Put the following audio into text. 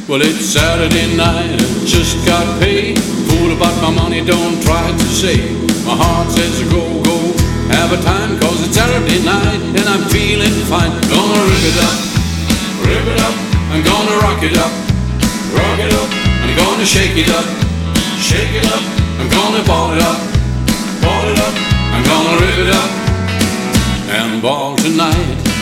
Well, it's Saturday night, I just got paid. Fool about my money, don't try to save. My heart says go, go, have a time, cause it's Saturday night and I'm feeling fine. Gonna rip it up, I'm gonna rock it up, I'm gonna shake it up, I'm gonna ball it up, I'm gonna rip it up and ball tonight.